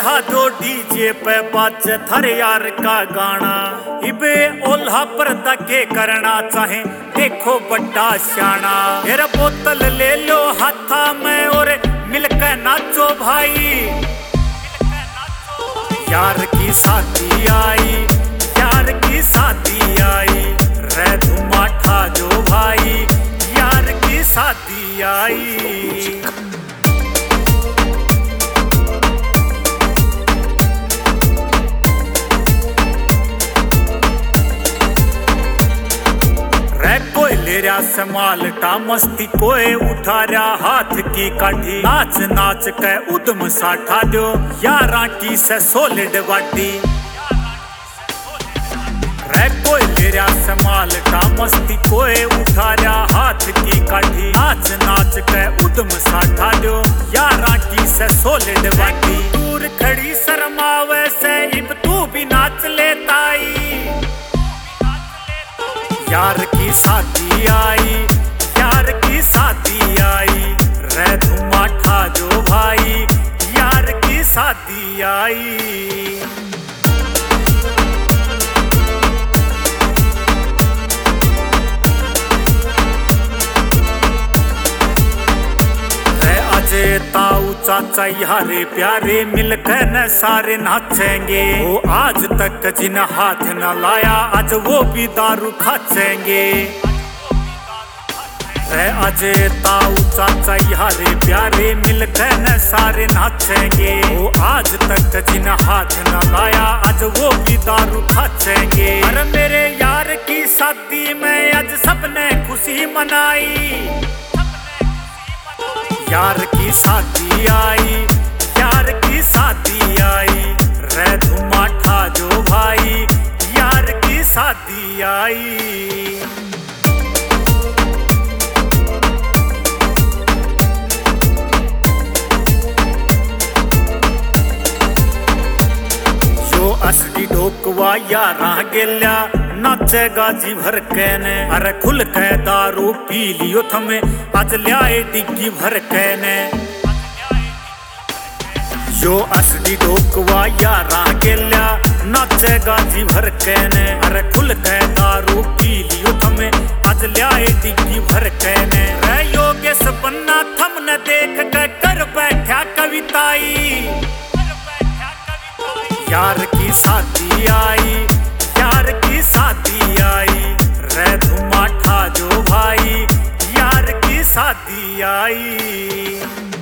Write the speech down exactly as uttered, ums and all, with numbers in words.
चढ़ा दो डीजे पे बाज थर यार का गाना। इबे ओल्हा पर्दा के करना चाहे देखो बड्डा श्याना। मेरा बोतल ले लो हाथा में और मिलकर नाचो भाई। यार की शादी आई, यार की शादी आई, रे धुमा ठा जो भाई, यार की शादी आई। रे कोई ले रहा संभाल टा मस्ती कोई उठा रहा हाथ की काठी। नाच नाच के उदम साठा दो यारा की से सोलिड बाटी। रे कोई ले रहा संभाल टा मस्ती कोई उठा रहा हाथ की काठी। नाच नाच के उदम साठा दो यारा की से सोलिड बाटी। दूर खड़ी शर्मावे से इब तू भी नाच लेताई। यार की शादी आई, यार की शादी आई, रे धुमा ठा जो भाई, यार की शादी आई। अजय ताऊ चाचा यारे प्यारे मिलकर न सारे नाचेंगे। वो आज तक जिन हाथ न लाया आज वो भी दारू खाचेंगे। अजय ताऊ चाचा यारे प्यारे मिलकर न सारे नाचेंगे। वो आज तक जिन हाथ न लाया आज वो भी दारू खाचेंगे। अरे मेरे यार की शादी में आज सबने खुशी मनाई। यार की शादी आई, यार की शादी आई, रे धुमा ठा जो भाई, यार की शादी आई। जो असली ढोकवा यारा गेल्या नाचेगा जी भर कैने। अरे खुल के दारू पी लियो थमे आज लियाए डिग्गी भर कैने। जो असली ढोकवा यारा गेल्या नाचेगा जी भर कैने। अरे खुल के दारू पी लियो थमे आज लियाए डिग्गी भर कैने। रे योगेश बन्ना थमने देख के कर बैठा कविताई। यार की शादी आई, यार की शादी आई, रे धुमा ठा जो भाई, यार की शादी आई।